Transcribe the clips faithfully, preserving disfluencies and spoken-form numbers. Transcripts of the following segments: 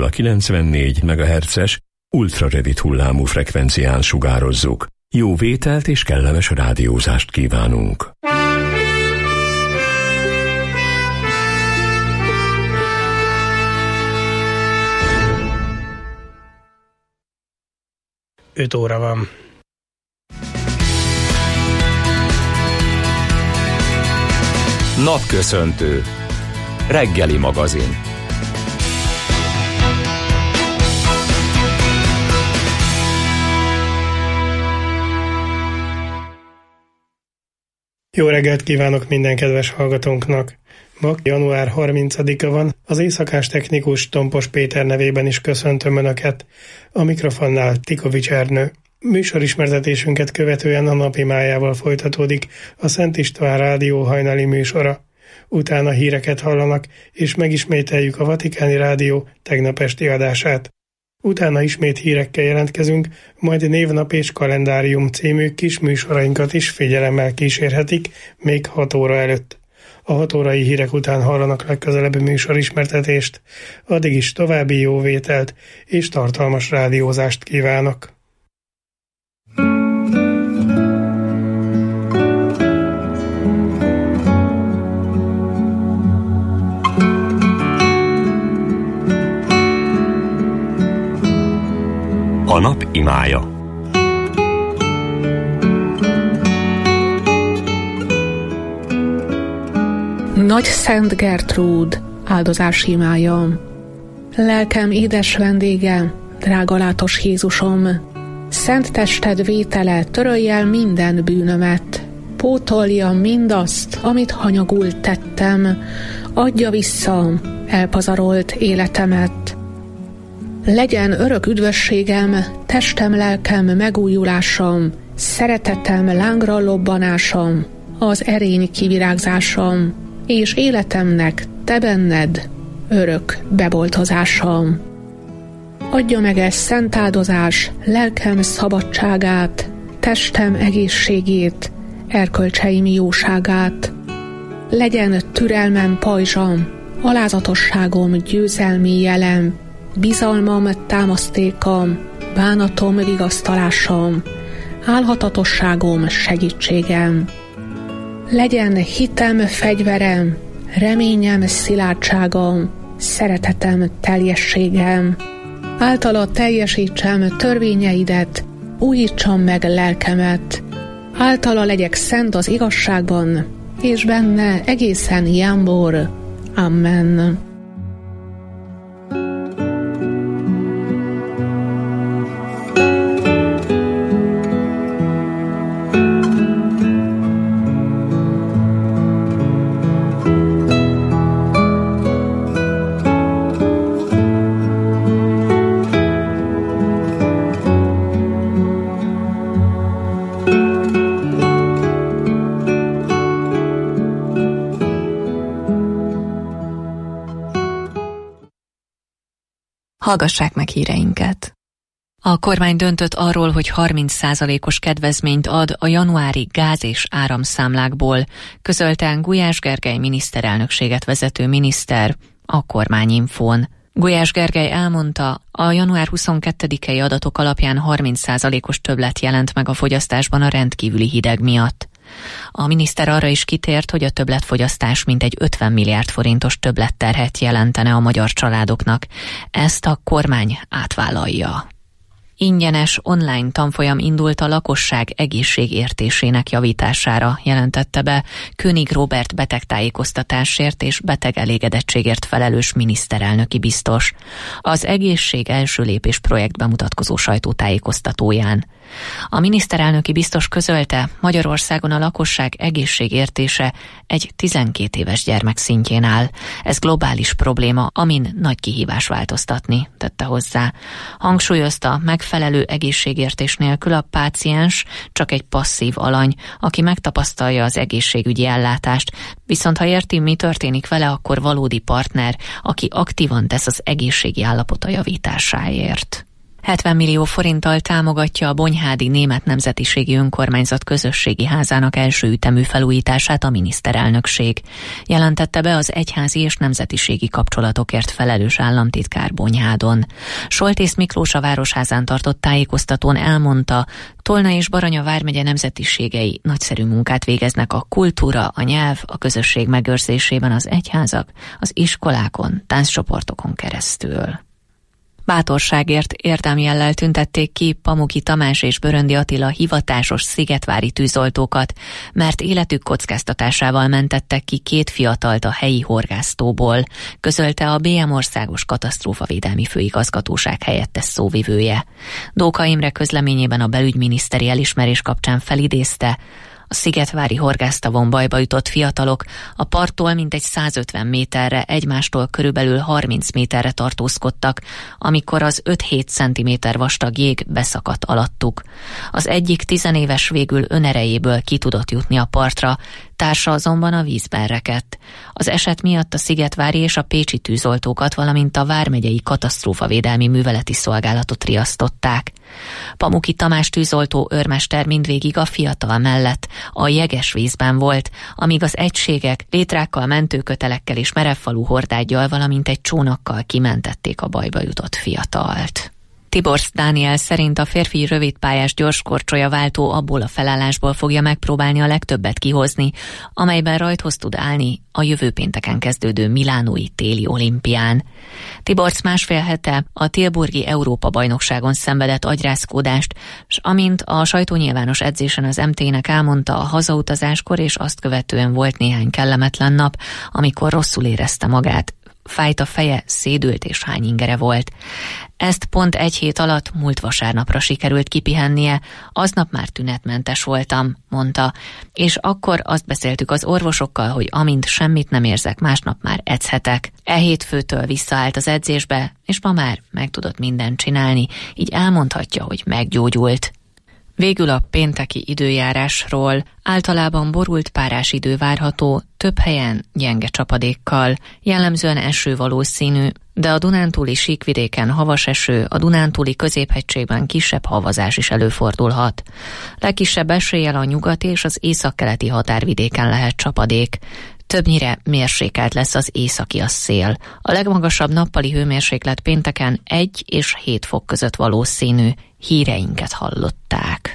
ahol a kilencvennégy megahertzes ultrarövid hullámú frekvencián sugározzuk. Jó vételt és kellemes rádiózást kívánunk! öt óra van. Napköszöntő. Reggeli magazin. Jó reggelt kívánok minden kedves hallgatónknak! Ma január harmincadika van, az éjszakás technikus Tompos Péter nevében is köszöntöm Önöket. A mikrofonnál Tikovics Ernő. Műsorismertetésünket követően a napi májával folytatódik a Szent István Rádió hajnali műsora. Utána híreket hallanak, és megismételjük a Vatikáni Rádió tegnap esti adását. Utána ismét hírekkel jelentkezünk, majd névnap és kalendárium című kis műsorainkat is figyelemmel kísérhetik, még hat óra előtt. A hat órai hírek után hallanak legközelebbi műsorismertetést, addig is további jó vételt és tartalmas rádiózást kívánok. A nap imája. Nagy Szent Gertrúd áldozási imája. Lelkem édes vendége, drága látos Jézusom, szent tested vétele törölj el minden bűnömet, pótolja mindazt, amit hanyagul tettem, adja vissza elpazarolt életemet. Legyen örök üdvösségem, testem, lelkem megújulásom, szeretetem lángra lobbanásom, az erény kivirágzásom, és életemnek te benned örök beboltozásom. Adja meg ez szent áldozás lelkem szabadságát, testem egészségét, erkölcseim jóságát. Legyen türelmem pajzsam, alázatosságom győzelmi jelem, bizalmam támasztékom, bánatom vigasztalásom, álhatatosságom segítségem. Legyen hitem fegyverem, reményem szilárdságom, szeretetem teljességem. Általa teljesítsem törvényeidet, újítsam meg lelkemet. Általa legyek szent az igazságban, és benne egészen jámbor. Amen. Hallgassák meg híreinket. A kormány döntött arról, hogy harminc százalékos kedvezményt ad a januári gáz- és áramszámlákból, közölte Gulyás Gergely miniszterelnökséget vezető miniszter a Kormányinfón. Gulyás Gergely elmondta, a január huszonkettedikei adatok alapján harminc százalékos többlet jelent meg a fogyasztásban a rendkívüli hideg miatt. A miniszter arra is kitért, hogy a többletfogyasztás mintegy ötven milliárd forintos többletterhet jelentene a magyar családoknak. Ezt a kormány átvállalja. Ingyenes online tanfolyam indult a lakosság egészségértésének javítására, jelentette be König Róbert betegtájékoztatásért és betegelégedettségért felelős miniszterelnöki biztos az Egészség első lépés projekt bemutatkozó sajtótájékoztatóján. A miniszterelnöki biztos közölte, Magyarországon a lakosság egészségértése egy tizenkét éves gyermek szintjén áll. Ez globális probléma, amin nagy kihívás változtatni, tette hozzá. Hangsúlyozta, megfelelő egészségértés nélkül a páciens csak egy passzív alany, aki megtapasztalja az egészségügyi ellátást, viszont ha érti, mi történik vele, akkor valódi partner, aki aktívan tesz az egészségi állapota javításáért. hetven millió forinttal támogatja a Bonyhádi Német Nemzetiségi Önkormányzat közösségi házának első ütemű felújítását a miniszterelnökség. Jelentette be az egyházi és nemzetiségi kapcsolatokért felelős államtitkár Bonyhádon. Soltész Miklós a Városházán tartott tájékoztatón elmondta, Tolna és Baranya vármegye nemzetiségei nagyszerű munkát végeznek a kultúra, a nyelv, a közösség megőrzésében az egyházak, az iskolákon, tánccsoportokon keresztül. Bátorságért érdemjellel tüntették ki Pamuki Tamás és Böröndi Attila hivatásos szigetvári tűzoltókat, mert életük kockáztatásával mentettek ki két fiatalt a helyi horgásztóból, közölte a bé em Országos Katasztrófavédelmi Főigazgatóság helyettes szóvivője. Dóka Imre közleményében a belügyminiszteri elismerés kapcsán felidézte, a szigetvári horgásztavon bajba jutott fiatalok a parttól mintegy százötven méterre, egymástól körülbelül harminc méterre tartózkodtak, amikor az öt-hét centiméter vastag jég beszakadt alattuk. Az egyik tizenéves végül önerejéből ki tudott jutni a partra, társa azonban a vízben rekedt. Az eset miatt a szigetvári és a pécsi tűzoltókat, valamint a vármegyei katasztrófavédelmi műveleti szolgálatot riasztották. Pamuki Tamás tűzoltó őrmester mindvégig a fiatal mellett a jeges vízben volt, amíg az egységek létrákkal, mentőkötelekkel és merevfalú hordággyal, valamint egy csónakkal kimentették a bajba jutott fiatalt. Tiborcs Dániel szerint a férfi rövidpályás gyorskorcsolya váltó abból a felállásból fogja megpróbálni a legtöbbet kihozni, amelyben rajthoz tud állni a jövő pénteken kezdődő milánói téli olimpián. Tiborcs másfél hete a Tilburgi Európa-bajnokságon szenvedett agyrázkódást, s amint a sajtónyilvános edzésen az em té-nek elmondta, a hazautazáskor és azt követően volt néhány kellemetlen nap, amikor rosszul érezte magát. Fájt a feje, szédült és hányingere volt. Ezt pont egy hét alatt múlt vasárnapra sikerült kipihennie, aznap már tünetmentes voltam, mondta, és akkor azt beszéltük az orvosokkal, hogy amint semmit nem érzek, másnap már edzhetek. E hétfőtől visszaállt az edzésbe, és ma már meg tudott mindent csinálni, így elmondhatja, hogy meggyógyult. Végül a pénteki időjárásról. Általában borult párás idő várható, több helyen gyenge csapadékkal, jellemzően eső valószínű, de a dunántúli síkvidéken havas eső, a dunántúli középhegységben kisebb havazás is előfordulhat. Legkisebb eséllyel a nyugati és az északkeleti határvidéken lehet csapadék. Többnyire mérsékelt lesz az északi a szél. A legmagasabb nappali hőmérséklet pénteken egy és hét fok között valószínű. Híreinket hallották.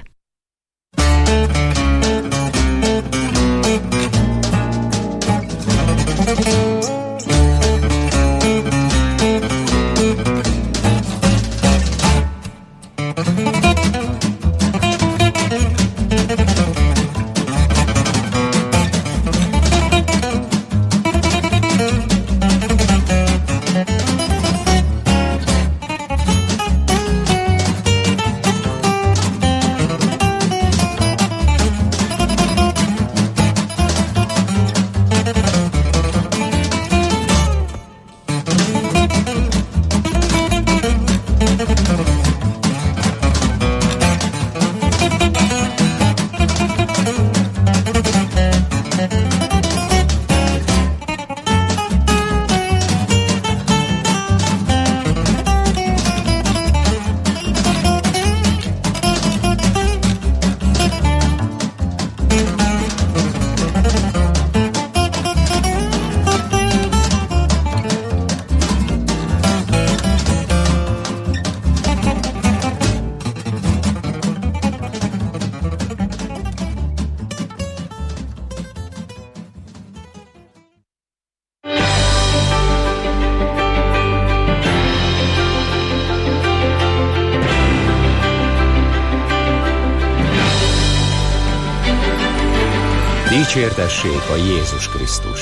Dicsértessék a Jézus Krisztus!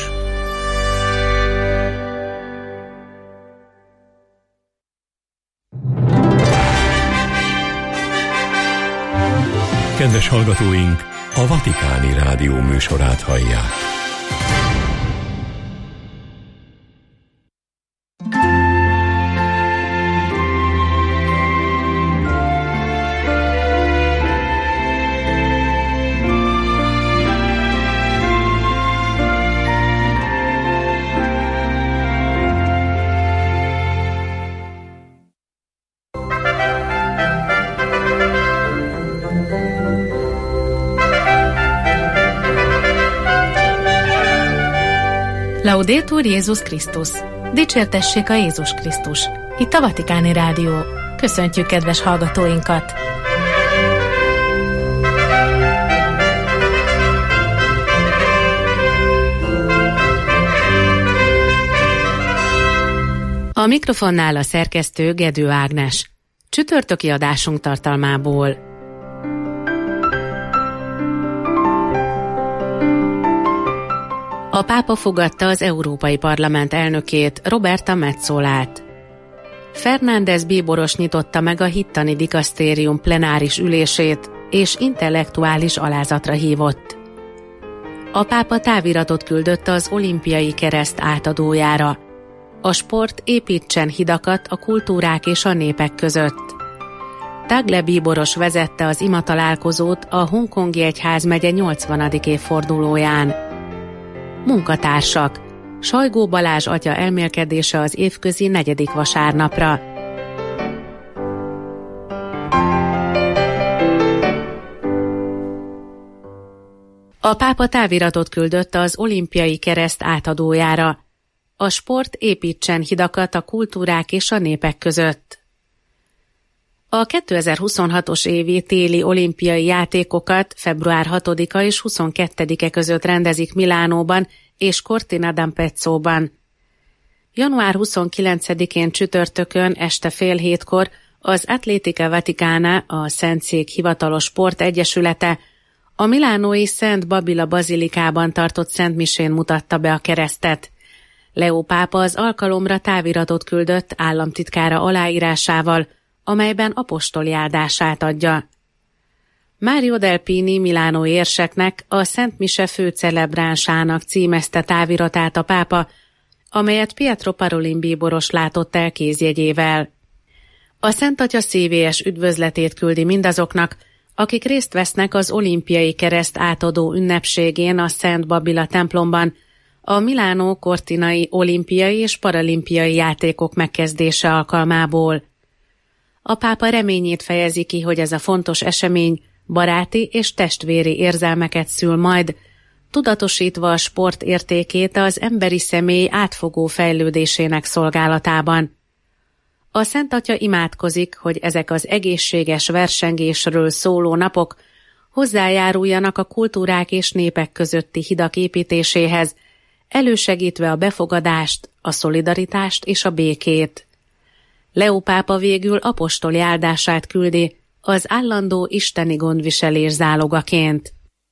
Kedves hallgatóink, a Vatikáni Rádió műsorát hallják. Laudetur Jézus Krisztus! Dicsértessék a Jézus Krisztus! Itt a Vatikáni Rádió. Köszöntjük kedves hallgatóinkat! A mikrofonnál a szerkesztő Gedő Ágnes. Csütörtöki adásunk tartalmából. A pápa fogadta az Európai Parlament elnökét, Roberta Metzolát. Fernández bíboros nyitotta meg a hittani dikasztérium plenáris ülését, és intellektuális alázatra hívott. A pápa táviratot küldött az olimpiai kereszt átadójára. A sport építsen hidakat a kultúrák és a népek között. Tagle bíboros vezette az imatalálkozót a hongkongi egyházmegye nyolcvanadik évfordulóján. Munkatársak. Sajgó Balázs atya elmélkedése az évközi negyedik vasárnapra. A pápa táviratot küldött az olimpiai kereszt átadójára. A sport építsen hidakat a kultúrák és a népek között. A kétezer-huszonhatos évi téli olimpiai játékokat február hatodika és huszonkettedike között rendezik Milánóban és Cortina d'Ampezzoban. január huszonkilencedikén csütörtökön este fél hétkor az Atletica Vaticana, a Szentszék hivatalos sportegyesülete, a milánói Szent Babila bazilikában tartott szentmisén mutatta be a keresztet. Leó pápa az alkalomra táviratot küldött államtitkára aláírásával, amelyben apostoli áldását adja. Mario Delpini milánói érseknek, a Szent Mise főcelebránsának címezte táviratát a pápa, amelyet Pietro Parolin bíboros látott el kézjegyével. A Szent Atya szívélyes üdvözletét küldi mindazoknak, akik részt vesznek az olimpiai kereszt átadó ünnepségén a Szent Babila templomban, a Milánó Cortinai olimpiai és paralimpiai játékok megkezdése alkalmából. A pápa reményét fejezi ki, hogy ez a fontos esemény baráti és testvéri érzelmeket szül majd, tudatosítva a sport értékét az emberi személy átfogó fejlődésének szolgálatában. A Szent Atya imádkozik, hogy ezek az egészséges versengésről szóló napok hozzájáruljanak a kultúrák és népek közötti hidak építéséhez, elősegítve a befogadást, a szolidaritást és a békét. Leó pápa végül apostoli áldását küldi az állandó isteni gondviselés zálogaként.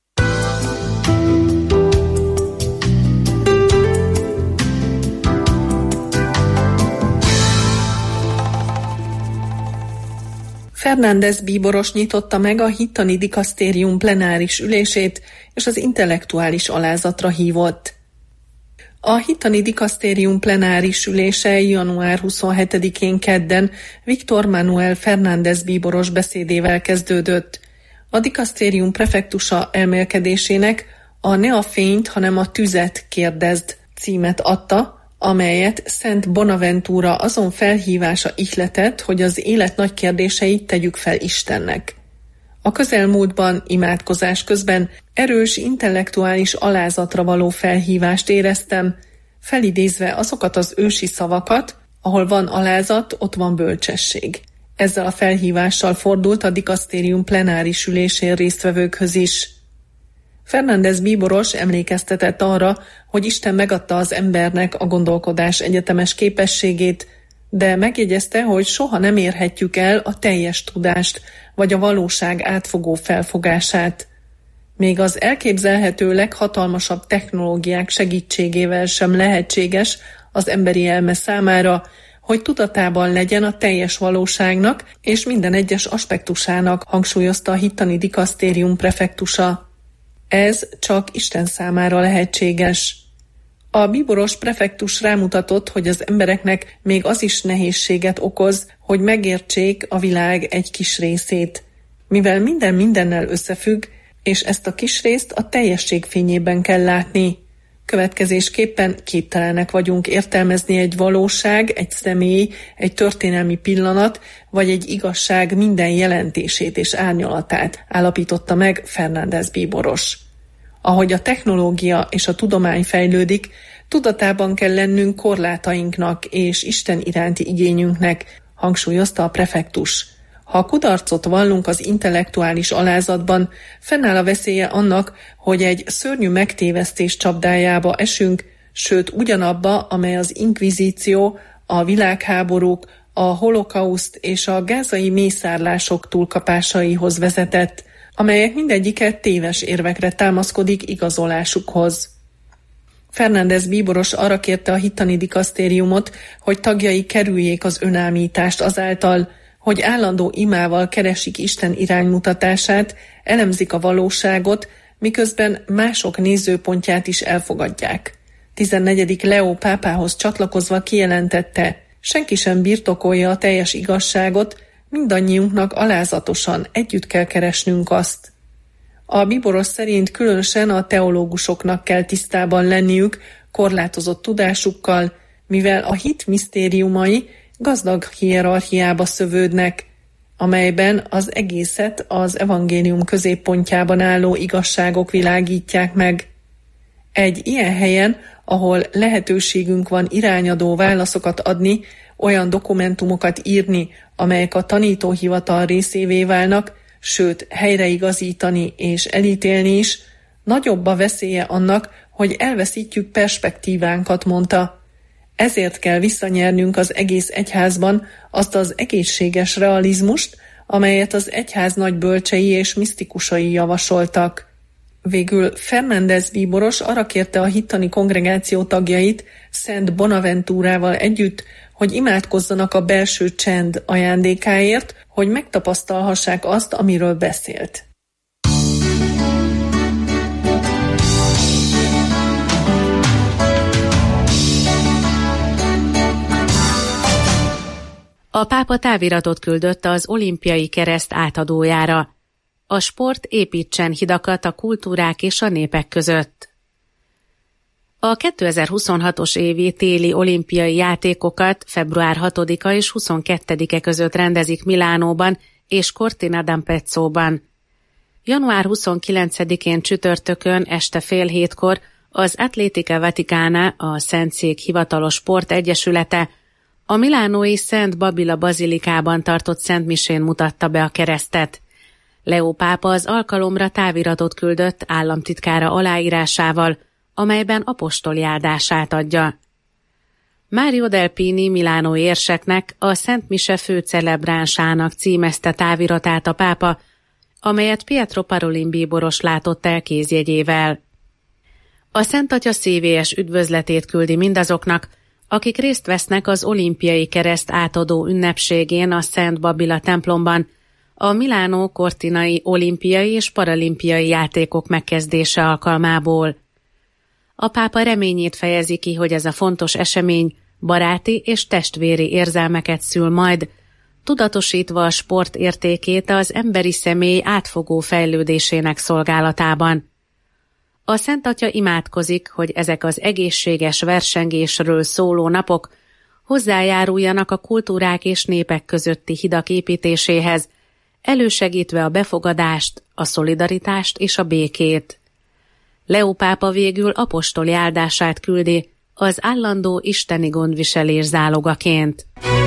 Fernández bíboros nyitotta meg a hittani dikasztérium plenáris ülését, és az intellektuális alázatra hívott. A hittani dikasztérium plenáris ülése január huszonhetedikén kedden Víctor Manuel Fernández bíboros beszédével kezdődött. A dikasztérium prefektusa elmélkedésének a Ne a fényt, hanem a tüzet kérdezd címet adta, amelyet Szent Bonaventura azon felhívása ihletett, hogy az élet nagy kérdéseit tegyük fel Istennek. A közelmúltban imádkozás közben erős intellektuális alázatra való felhívást éreztem, felidézve azokat az ősi szavakat, ahol van alázat, ott van bölcsesség. Ezzel a felhívással fordult a dikasztérium plenáris ülésén résztvevőkhöz is. Fernández bíboros emlékeztetett arra, hogy Isten megadta az embernek a gondolkodás egyetemes képességét, de megjegyezte, hogy soha nem érhetjük el a teljes tudást, vagy a valóság átfogó felfogását. Még az elképzelhető leghatalmasabb technológiák segítségével sem lehetséges az emberi elme számára, hogy tudatában legyen a teljes valóságnak és minden egyes aspektusának, hangsúlyozta a hittani dikasztérium prefektusa. Ez csak Isten számára lehetséges. A bíboros prefektus rámutatott, hogy az embereknek még az is nehézséget okoz, hogy megértsék a világ egy kis részét. Mivel minden mindennel összefügg, és ezt a kis részt a teljesség fényében kell látni. Következésképpen képtelenek vagyunk értelmezni egy valóság, egy személy, egy történelmi pillanat, vagy egy igazság minden jelentését és árnyalatát, állapította meg Fernández bíboros. Ahogy a technológia és a tudomány fejlődik, Tudatában kell lennünk korlátainknak és Isten iránti igényünknek, hangsúlyozta a prefektus. Ha kudarcot vallunk az intellektuális alázatban, fennáll a veszélye annak, hogy egy szörnyű megtévesztés csapdájába esünk, sőt ugyanabba, amely az inkvizíció, a világháborúk, a holokauszt és a gázai mészárlások túlkapásaihoz vezetett, amelyek mindegyike téves érvekre támaszkodik igazolásukhoz. Fernández bíboros arra kérte a hittani dikasztériumot, hogy tagjai kerüljék az önállítást azáltal, hogy állandó imával keresik Isten iránymutatását, elemzik a valóságot, miközben mások nézőpontját is elfogadják. tizennegyedik Leó pápához csatlakozva kijelentette, senki sem birtokolja a teljes igazságot, mindannyiunknak alázatosan együtt kell keresnünk azt. A bíboros szerint különösen a teológusoknak kell tisztában lenniük korlátozott tudásukkal, mivel a hit misztériumai gazdag hierarchiába szövődnek, amelyben az egészet az evangélium középpontjában álló igazságok világítják meg. Egy ilyen helyen, ahol lehetőségünk van irányadó válaszokat adni, olyan dokumentumokat írni, amelyek a tanítóhivatal részévé válnak, sőt helyreigazítani és elítélni is, nagyobb a veszélye annak, hogy elveszítjük perspektívánkat, mondta. Ezért kell visszanyernünk az egész egyházban azt az egészséges realizmust, amelyet az egyház nagy bölcsei és misztikusai javasoltak. Végül Fernández bíboros arra kérte a hittani kongregáció tagjait Szent Bonaventúrával együtt, hogy imádkozzanak a belső csend ajándékáért, hogy megtapasztalhassák azt, amiről beszélt. A pápa táviratot küldött az olimpiai kereszt átadójára. A sport építsen hidakat a kultúrák és a népek között. A kétezer-huszonhatos évi téli olimpiai játékokat február hatodika és huszonkettedike között rendezik Milánóban és Cortina d'Ampezzoban. január huszonkilencedikén csütörtökön este fél hétkor az Atletica Vaticana, a Szentszék hivatalos sportegyesülete, a milánói Szent Babila bazilikában tartott szentmisén mutatta be a keresztet. Leó pápa az alkalomra táviratot küldött államtitkára aláírásával, amelyben apostoli áldását adja. Mario Delpini milánói érseknek, a Szent Mise főcelebránsának címezte táviratát a pápa, amelyet Pietro Parolin bíboros látott el kézjegyével. A Szent Atya szívélyes üdvözletét küldi mindazoknak, akik részt vesznek az olimpiai kereszt átadó ünnepségén a Szent Babila templomban, a Milánó Cortinai olimpiai és paralimpiai játékok megkezdése alkalmából. A pápa reményét fejezi ki, hogy ez a fontos esemény baráti és testvéri érzelmeket szül majd, tudatosítva a sport értékét az emberi személy átfogó fejlődésének szolgálatában. A Szent Atya imádkozik, hogy ezek az egészséges versengésről szóló napok hozzájáruljanak a kultúrák és népek közötti hidak építéséhez, elősegítve a befogadást, a szolidaritást és a békét. Leó pápa végül apostoli áldását küldi az állandó isteni gondviselés zálogaként.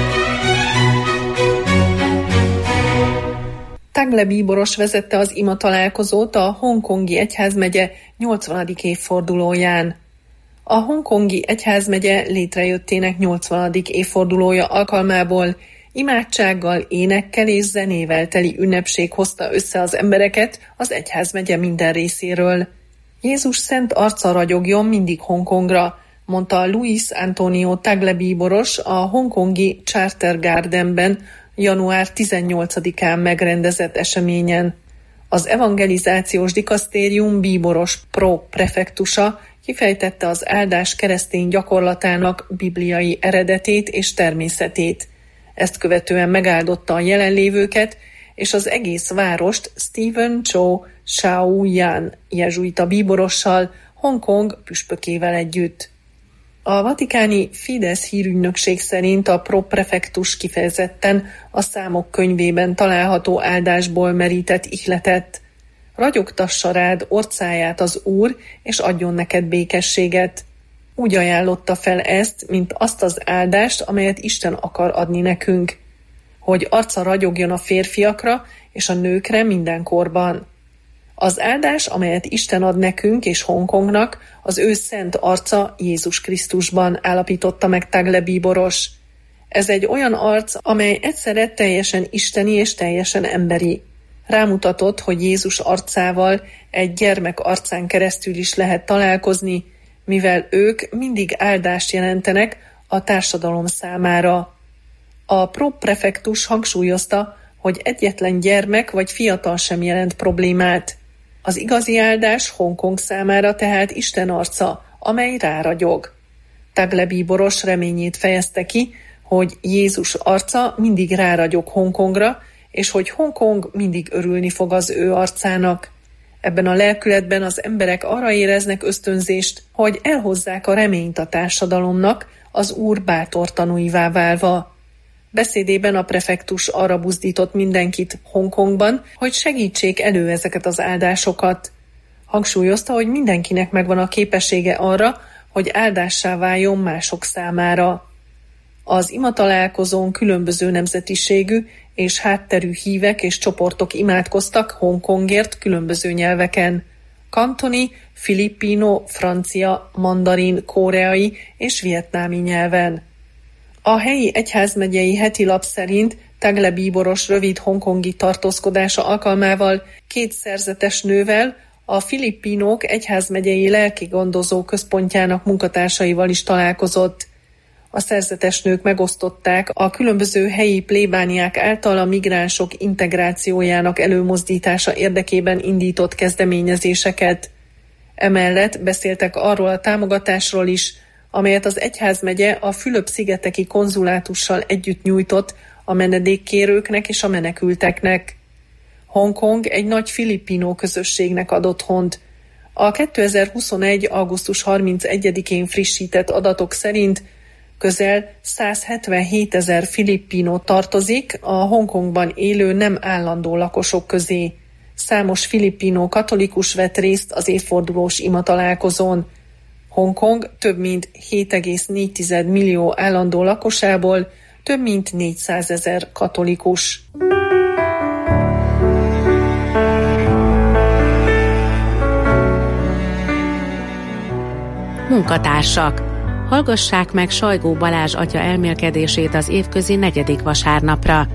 Tagle bíboros vezette az ima találkozót a hongkongi egyházmegye nyolcvanadik évfordulóján. A hongkongi egyházmegye létrejöttének nyolcvanadik évfordulója alkalmából imádsággal, énekkel és zenével teli ünnepség hozta össze az embereket az egyházmegye minden részéről. Jézus szent arca ragyogjon mindig Hongkongra, mondta Luis Antonio Tagle bíboros a hongkongi Charter Gardenben január tizennyolcadikán megrendezett eseményen. Az evangelizációs dikasztérium bíboros pro-prefektusa kifejtette az áldás keresztény gyakorlatának bibliai eredetét és természetét. Ezt követően megáldotta a jelenlévőket, és az egész várost Stephen Chow Shao-yan jezsuita bíborossal, Hongkong püspökével együtt. A vatikáni Fidesz hírügynökség szerint a pro-prefektus kifejezetten a számok könyvében található áldásból merített ihletet. Ragyogtassa rád orcáját az Úr, és adjon neked békességet. úgy ajánlotta fel ezt, mint azt az áldást, amelyet Isten akar adni nekünk, hogy arca ragyogjon a férfiakra és a nőkre mindenkorban. Az áldás, amelyet Isten ad nekünk és Hongkongnak, az ő szent arca Jézus Krisztusban, állapította meg Tagle bíboros. Ez egy olyan arc, amely egyszerre teljesen isteni és teljesen emberi. Rámutatott, hogy Jézus arcával egy gyermek arcán keresztül is lehet találkozni, mivel ők mindig áldást jelentenek a társadalom számára. A proprefektus hangsúlyozta, hogy egyetlen gyermek vagy fiatal sem jelent problémát. Az igazi áldás Hongkong számára tehát Isten arca, amely ráragyog. Tagle bíboros reményét fejezte ki, hogy Jézus arca mindig ráragyog Hongkongra, és hogy Hongkong mindig örülni fog az ő arcának. Ebben a lelkületben az emberek arra éreznek ösztönzést, hogy elhozzák a reményt a társadalomnak, az Úr bátor tanúivá válva. Beszédében a prefektus arra buzdított mindenkit Hongkongban, hogy segítsék elő ezeket az áldásokat. Hangsúlyozta, hogy mindenkinek megvan a képessége arra, hogy áldássá váljon mások számára. Az imatalálkozón különböző nemzetiségű és hátterű hívek és csoportok imádkoztak Hongkongért különböző nyelveken. Kantoni, filippino, francia, mandarin, koreai és vietnámi nyelven. A helyi egyházmegyei heti lap szerint Tagle bíboros rövid hongkongi tartózkodása alkalmával két szerzetes nővel, a filippinok egyházmegyei lelkigondozó központjának munkatársaival is találkozott. A szerzetes nők megosztották a különböző helyi plébániák által a migránsok integrációjának előmozdítása érdekében indított kezdeményezéseket. Emellett beszéltek arról a támogatásról is, amelyet az egyházmegye a Fülöp-szigeteki konzulátussal együtt nyújtott a menedékkérőknek és a menekülteknek. Hongkong egy nagy filippino közösségnek ad otthont. A kétezer-huszonegy. augusztus harmincegyedikén frissített adatok szerint közel százhetvenhétezer filippino tartozik a Hongkongban élő nem állandó lakosok közé. Számos filippino katolikus vett részt az évfordulós imatalálkozón. Hongkong több mint hét egész négy millió állandó lakosából több mint négyszázezer katolikus. Munkatársak. Hallgassák meg Sajgó Balázs atya elmélkedését az évközi negyedik vasárnapra.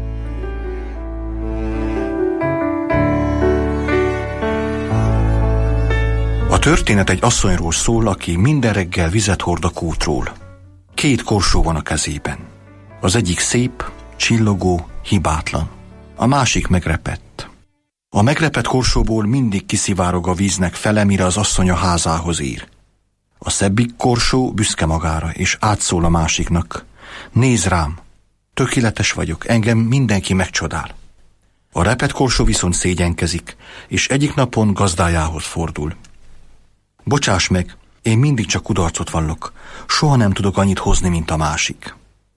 A történet egy asszonyról szól, aki minden reggel vizet hord a kútról. Két korsó van a kezében. Az egyik szép, csillogó, hibátlan. A másik megrepett. A megrepett korsóból mindig kiszivárog a víznek fele, mire az asszony a házához ér. A szebbik korsó büszke magára, és átszól a másiknak. Nézd rám, tökéletes vagyok, engem mindenki megcsodál. A repett korsó viszont szégyenkezik, és egyik napon gazdájához fordul. Bocsáss meg, én mindig csak kudarcot vallok, soha nem tudok annyit hozni, mint a másik.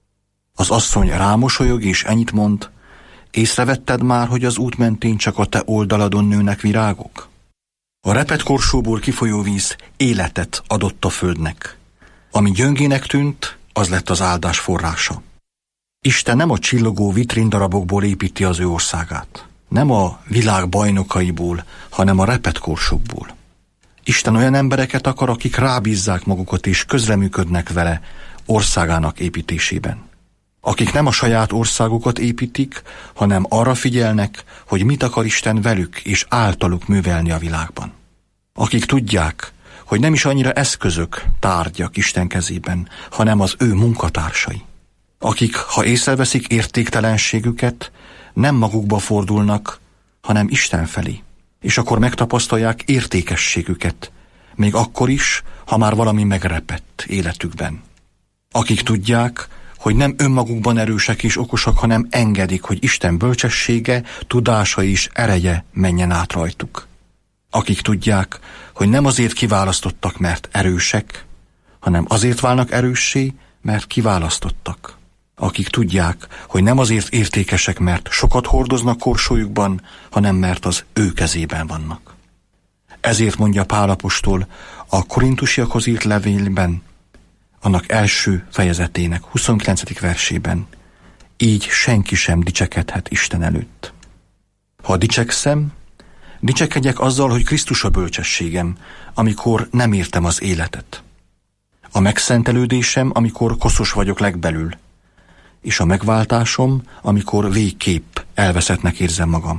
Az asszony rámosolyog, és ennyit mond, észrevetted már, hogy az út mentén csak a te oldaladon nőnek virágok? A repett korsóból kifolyó víz életet adott a földnek. Ami gyöngének tűnt, az lett az áldás forrása. Isten nem a csillogó vitrindarabokból építi az ő országát. Nem a világ bajnokaiból, hanem a repett korsókból. Isten olyan embereket akar, akik rábízzák magukat és közreműködnek vele országának építésében. Akik nem a saját országukat építik, hanem arra figyelnek, hogy mit akar Isten velük és általuk művelni a világban. Akik tudják, hogy nem is annyira eszközök, tárgyak Isten kezében, hanem az ő munkatársai. Akik, ha észreveszik értéktelenségüket, nem magukba fordulnak, hanem Isten felé, és akkor megtapasztalják értékességüket, még akkor is, ha már valami megrepett életükben. Akik tudják, hogy nem önmagukban erősek és okosak, hanem engedik, hogy Isten bölcsessége, tudása és ereje menjen át rajtuk. Akik tudják, hogy nem azért kiválasztottak, mert erősek, hanem azért válnak erőssé, mert kiválasztottak. Akik tudják, hogy nem azért értékesek, mert sokat hordoznak korsójukban, hanem mert az ő kezében vannak. Ezért mondja Pál apostol a korintusiakhoz írt levélben, annak első fejezetének huszonkilencedik versében: így senki sem dicsekedhet Isten előtt. Ha dicsekszem, dicsekedjek azzal, hogy Krisztus a bölcsességem, amikor nem értem az életet. A megszentelődésem, amikor koszos vagyok legbelül, és a megváltásom, amikor végképp elveszettnek érzem magam.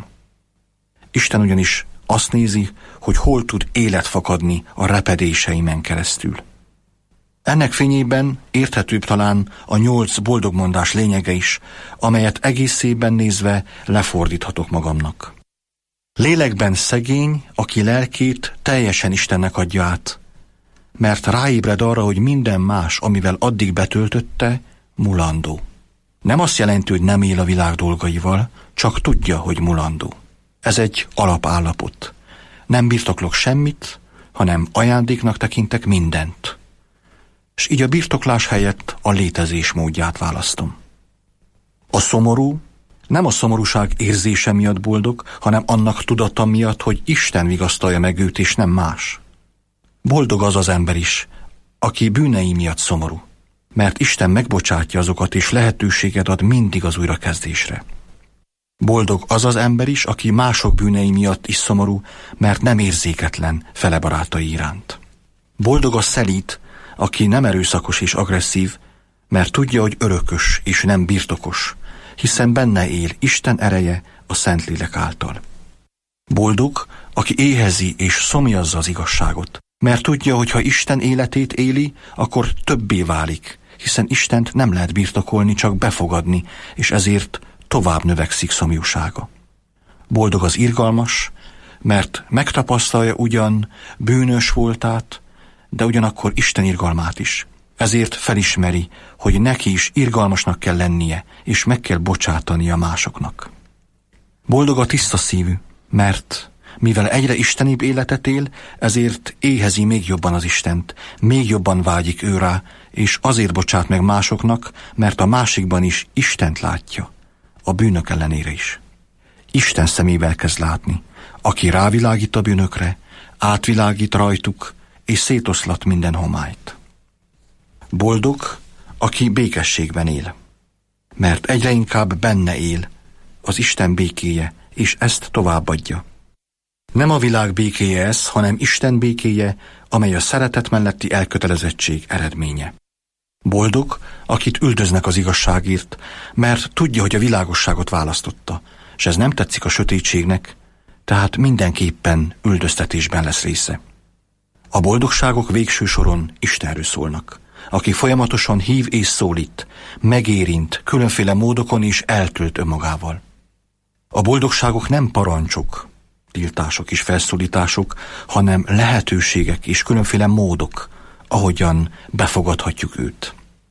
Isten ugyanis azt nézi, hogy hol tud élet fakadni a repedéseimen keresztül. Ennek fényében érthetőbb talán a nyolc boldogmondás lényege is, amelyet egészében nézve lefordíthatok magamnak. Lélekben szegény, aki lelkét teljesen Istennek adja át, mert ráébred arra, hogy minden más, amivel addig betöltötte, mulandó. Nem azt jelenti, hogy nem él a világ dolgaival, csak tudja, hogy mulandó. Ez egy alapállapot. Nem birtoklok semmit, hanem ajándéknak tekintek mindent. És így a birtoklás helyett a létezés módját választom. A szomorú nem a szomorúság érzése miatt boldog, hanem annak tudata miatt, hogy Isten vigasztalja meg őt, és nem más. Boldog az az ember is, aki bűnei miatt szomorú, mert Isten megbocsátja azokat, és lehetőséget ad mindig az újrakezdésre. Boldog az az ember is, aki mások bűnei miatt is szomorú, mert nem érzéketlen fele barátai iránt. Boldog a szelíd, aki nem erőszakos és agresszív, mert tudja, hogy örökös és nem birtokos, hiszen benne él Isten ereje a Szentlélek által. Boldog, aki éhezi és szomjazza az igazságot, mert tudja, hogy ha Isten életét éli, akkor többé válik, hiszen Istent nem lehet birtokolni, csak befogadni, és ezért tovább növekszik szomjúsága. Boldog az irgalmas, mert megtapasztalja ugyan bűnös voltát, de ugyanakkor Isten irgalmát is. Ezért felismeri, hogy neki is irgalmasnak kell lennie, és meg kell bocsátania másoknak. Boldog a tiszta szívű, mert mivel egyre istenibb életet él, ezért éhezi még jobban az Istent, még jobban vágyik ő rá, és azért bocsát meg másoknak, mert a másikban is Istent látja, a bűnök ellenére is. Isten szemével kezd látni, aki rávilágít a bűnökre, átvilágít rajtuk, és szétoszlat minden homályt. Boldog, aki békességben él, mert egyre inkább benne él az Isten békéje, és ezt továbbadja. Nem a világ békéje ez, hanem Isten békéje, amely a szeretet melletti elkötelezettség eredménye. Boldog, akit üldöznek az igazságért, mert tudja, hogy a világosságot választotta, és ez nem tetszik a sötétségnek, tehát mindenképpen üldöztetésben lesz része. A boldogságok végső soron Istenről szólnak, aki folyamatosan hív és szólít, megérint különféle módokon és eltölt önmagával. A boldogságok nem parancsok, tiltások és felszólítások, hanem lehetőségek és különféle módok, ahogyan befogadhatjuk őt.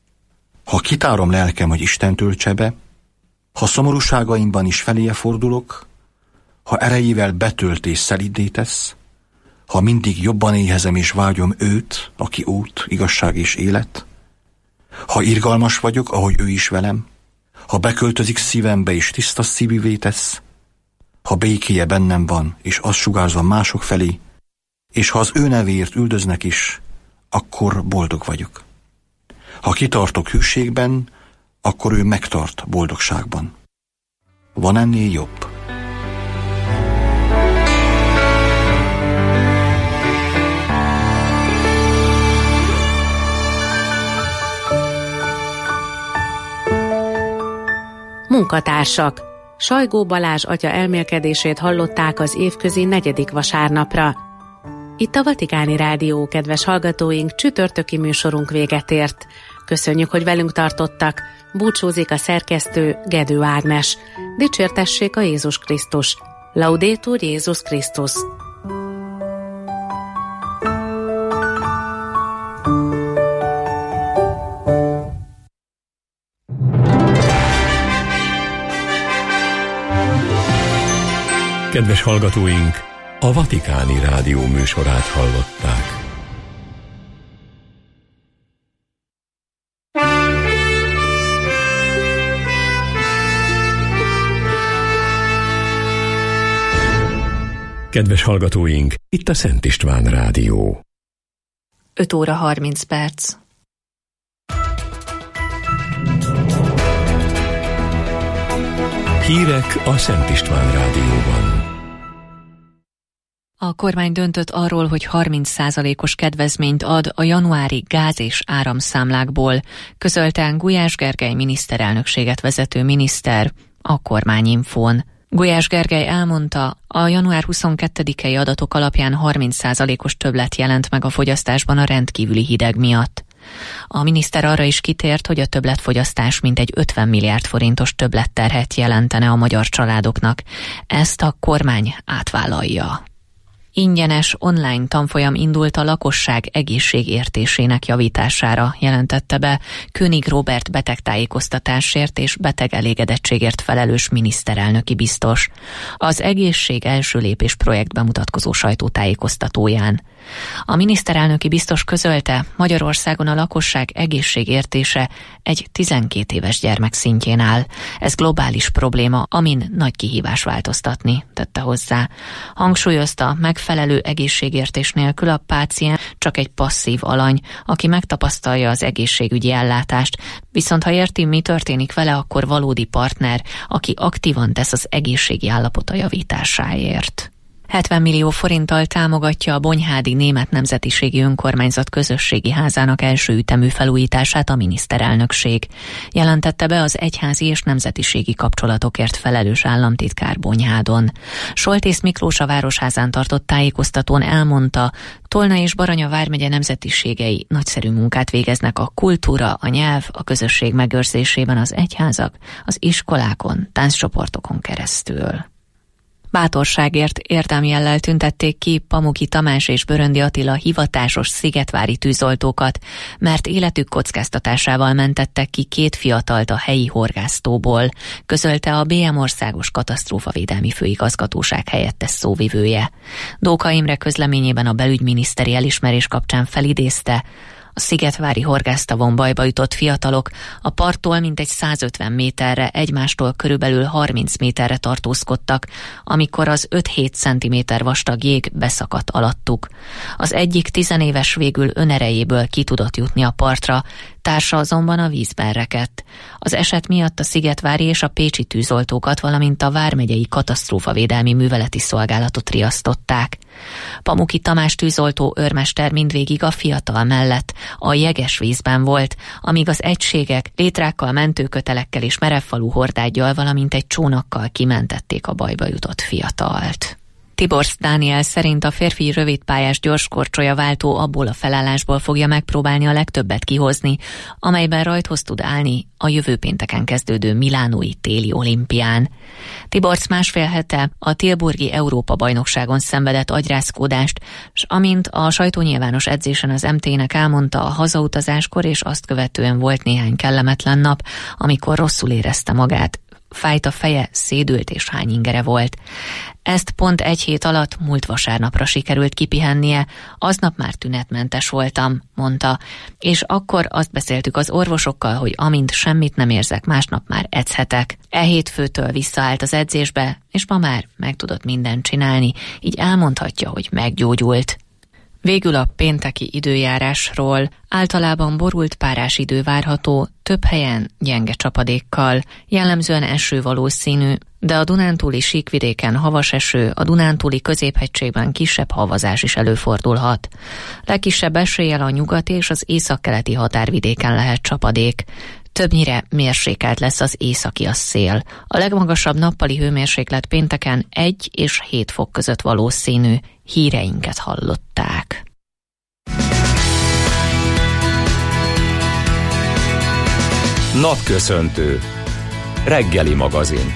Ha kitárom lelkem, hogy Isten töltse be, ha szomorúságaimban is feléje fordulok, ha erejével betölt és szelíddé tesz, ha mindig jobban éhezem és vágyom őt, aki út, igazság és élet, ha irgalmas vagyok, ahogy ő is velem, ha beköltözik szívembe és tiszta szívűvé tesz, ha békéje bennem van, és az sugárzva mások felé, és ha az ő nevéért üldöznek is, akkor boldog vagyok. Ha kitartok hűségben, akkor ő megtart boldogságban. Van ennél jobb? Munkatársak. Sajgó Balázs atya elmélkedését hallották az évközi negyedik vasárnapra. Itt a Vatikáni Rádió, kedves hallgatóink, csütörtöki műsorunk véget ért. Köszönjük, hogy velünk tartottak. Búcsúzik a szerkesztő, Gedő Ágnes. Dicsértessék a Jézus Krisztus. Laudétur Jézus Krisztus. Kedves hallgatóink, a Vatikáni Rádió műsorát hallották. Kedves hallgatóink, itt a Szent István Rádió. öt óra harminc perc. Hírek a Szent István Rádióban. A kormány döntött arról, hogy harminc százalékos kedvezményt ad a januári gáz- és áramszámlákból, közölte Gulyás Gergely miniszterelnökséget vezető miniszter a Kormányinfón. Gulyás Gergely elmondta, a január huszonkettedikei adatok alapján harminc százalékos többlet jelent meg a fogyasztásban a rendkívüli hideg miatt. A miniszter arra is kitért, hogy a többletfogyasztás mintegy ötven milliárd forintos többletterhet jelentene a magyar családoknak. Ezt a kormány átvállalja. Ingyenes online tanfolyam indult a lakosság egészségértésének javítására, jelentette be König Róbert betegtájékoztatásért és betegelégedettségért felelős miniszterelnöki biztos az Egészség első lépés projekt bemutatkozó sajtótájékoztatóján. A miniszterelnöki biztos közölte, Magyarországon a lakosság egészségértése egy tizenkét éves gyermek szintjén áll. Ez globális probléma, amin nagy kihívás változtatni, tette hozzá. Hangsúlyozta, megfelelő egészségértés nélkül a páciens csak egy passzív alany, aki megtapasztalja az egészségügyi ellátást, viszont ha érti, mi történik vele, akkor valódi partner, aki aktívan tesz az egészségi állapota javításáért. hetven millió forinttal támogatja a Bonyhádi Német Nemzetiségi Önkormányzat közösségi házának első ütemű felújítását a miniszterelnökség. Jelentette be az egyházi és nemzetiségi kapcsolatokért felelős államtitkár Bonyhádon. Soltész Miklós a Városházán tartott tájékoztatón elmondta, Tolna és Baranya vármegye nemzetiségei nagyszerű munkát végeznek a kultúra, a nyelv, a közösség megőrzésében az egyházak, az iskolákon, tánccsoportokon keresztül. Bátorságért érdemjellel tüntették ki Pamuki Tamás és Böröndi Attila hivatásos szigetvári tűzoltókat, mert életük kockáztatásával mentettek ki két fiatalt a helyi horgásztóból, közölte a bé em Országos Katasztrófavédelmi Főigazgatóság helyettes szóvivője. Dóka Imre közleményében a belügyminiszteri elismerés kapcsán felidézte, a szigetvári horgásztavon bajba jutott fiatalok a parttól mintegy százötven méterre, egymástól körülbelül harminc méterre tartózkodtak, amikor az öt-hét centiméter vastag jég beszakadt alattuk. Az egyik tizenéves végül önerejéből ki tudott jutni a partra, társa azonban a vízben rekedt. Az eset miatt a szigetvári és a pécsi tűzoltókat, valamint a vármegyei katasztrófavédelmi műveleti szolgálatot riasztották. Pamuki Tamás tűzoltó őrmester mindvégig a fiatal mellett a jeges vízben volt, amíg az egységek létrákkal, mentőkötelekkel és merevfalú hordággyal, valamint egy csónakkal kimentették a bajba jutott fiatalt. Tiborcs Dániel szerint a férfi rövidpályás gyorskorcsolya váltó abból a felállásból fogja megpróbálni a legtöbbet kihozni, amelyben rajthoz tud állni a jövő pénteken kezdődő milánói téli olimpián. Tiborcs másfél hete a Tilburgi Európa-bajnokságon szenvedett agyrázkódást, s amint a sajtónyilvános edzésen az em té-nek elmondta, a hazautazáskor és azt követően volt néhány kellemetlen nap, amikor rosszul érezte magát. Fájt a feje, szédült és hányingere volt. Ezt pont egy hét alatt múlt vasárnapra sikerült kipihennie, aznap már tünetmentes voltam, mondta, és akkor azt beszéltük az orvosokkal, hogy amint semmit nem érzek, másnap már edzhetek. E hétfőtől visszaállt az edzésbe, és ma már meg tudott mindent csinálni, így elmondhatja, hogy meggyógyult. Végül a pénteki időjárásról. Általában borult párás idő várható, több helyen gyenge csapadékkal, jellemzően eső valószínű, de a dunántúli síkvidéken havas eső, a dunántúli középhegységben kisebb havazás is előfordulhat. Legkisebb eséllyel a nyugati és az északkeleti határvidéken lehet csapadék. Többnyire mérsékelt lesz az északi a szél. A legmagasabb nappali hőmérséklet pénteken egy és hét fok között valószínű. Híreinket hallották. Napköszöntő. Reggeli magazin.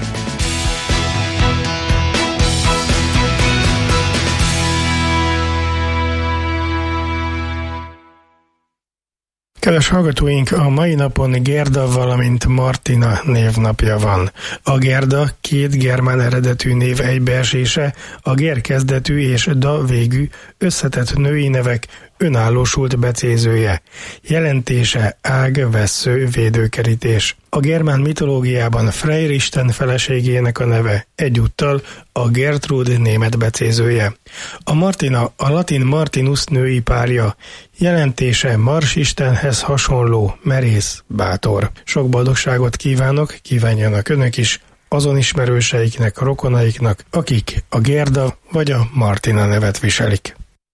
Kedves hallgatóink, a mai napon Gerda, valamint Martina névnapja van. A Gerda két germán eredetű név egybeesése, a ger kezdetű és da végű összetett női nevek önállósult becézője. Jelentése ág, vessző, védőkerítés. A germán mitológiában Freyr isten feleségének a neve, egyúttal a Gertrud német becézője. A Martina a latin Martinus női párja. Jelentése Mars istenhez hasonló, merész, bátor. Sok boldogságot kívánok, kívánjanak önök is azon ismerőseiknek, rokonaiknak, akik a Gerda vagy a Martina nevet viselik.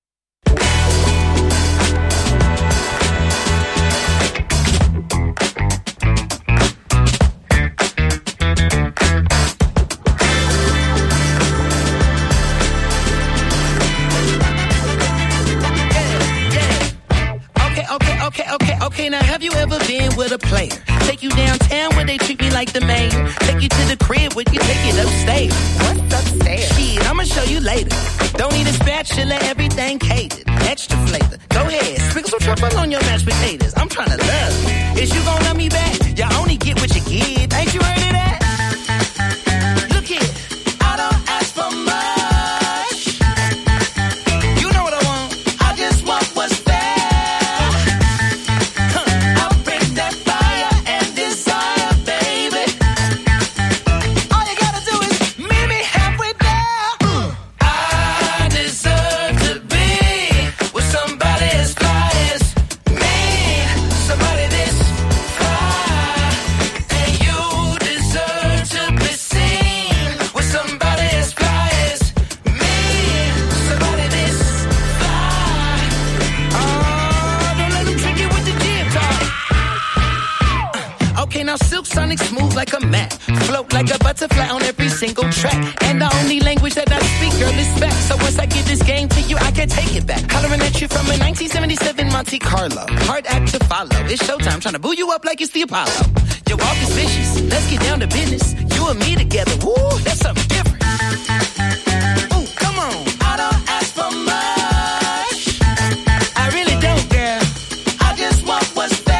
Okay, okay, okay, now have you ever been with a player? Take you downtown where they treat me like the mayor. Take you to the crib where you take it upstairs. What's upstairs? Shit, I'ma show you later. Don't need a spatula, everything catered. Extra flavor. Go ahead, sprinkle some truffle on your mashed potatoes. I'm tryna love you. Is you gon' love me back? You only get what you give. Ain't you heard of that? Look here, I don't ask for much. You know what I want. I just want what's fair. Sonic smooth like a mat, float like a butterfly on every single track. And the only language that I speak, girl, is back. So once I give this game to you, I can't take it back. Hollering at you from a nineteen seventy-seven Monte Carlo. Hard act to follow. It's showtime, trying to boo you up like it's the Apollo. Your walk is vicious. Let's get down to business. You and me together, woo, that's something different. Ooh, come on. I don't ask for much. I really don't, girl. I just want what's fair.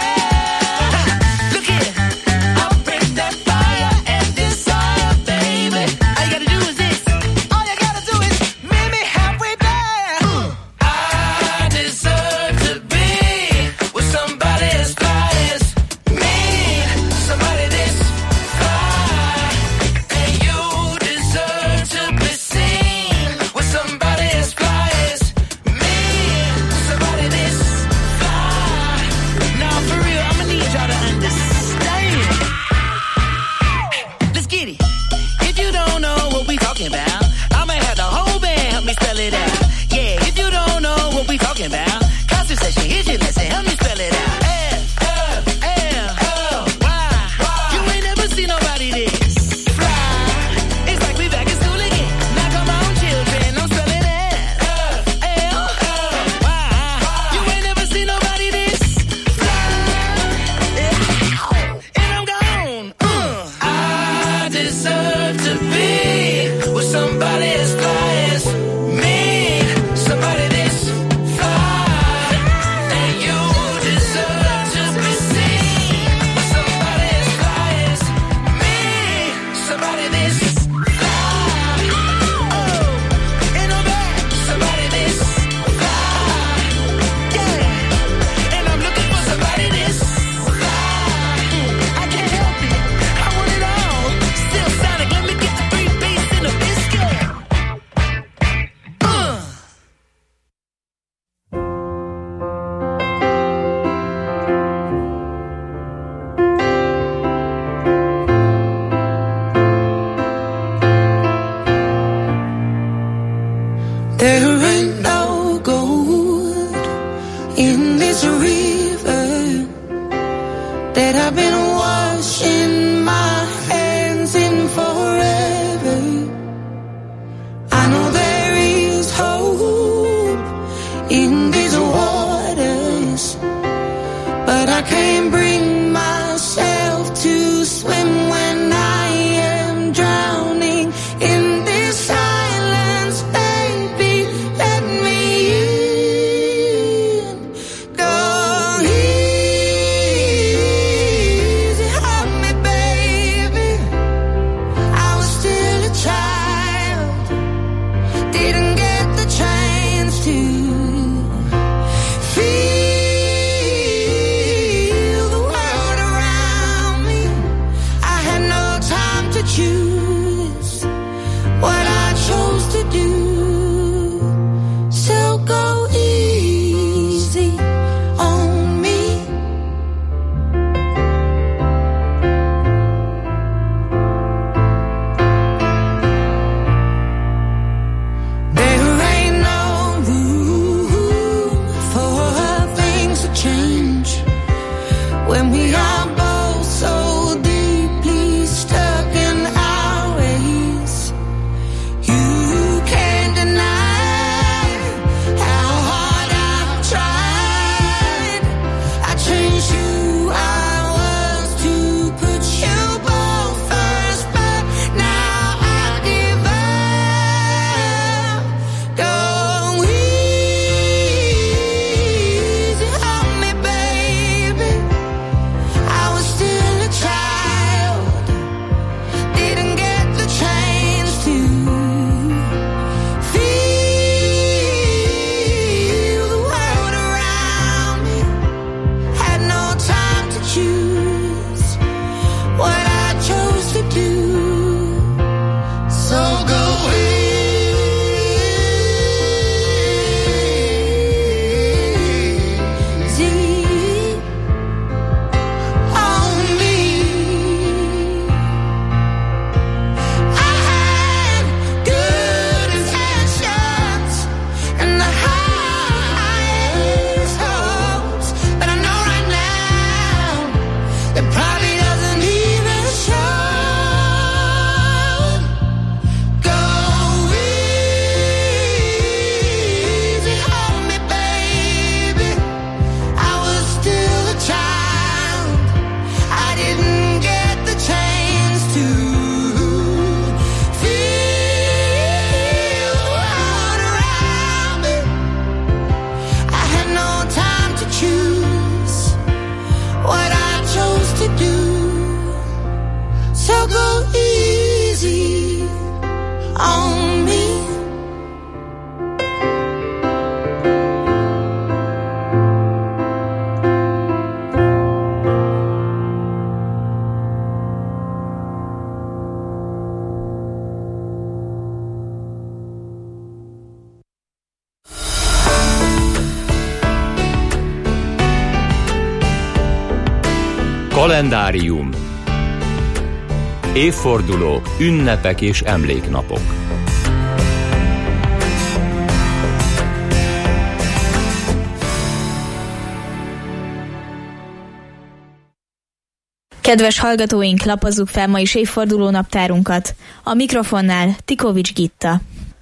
Drowning in this silence, baby. Kalendárium. Évfordulók, ünnepek és emléknapok. Kedves hallgatóink, lapozzuk fel ma is évforduló naptárunkat. A mikrofonnál Tikovics Gitta.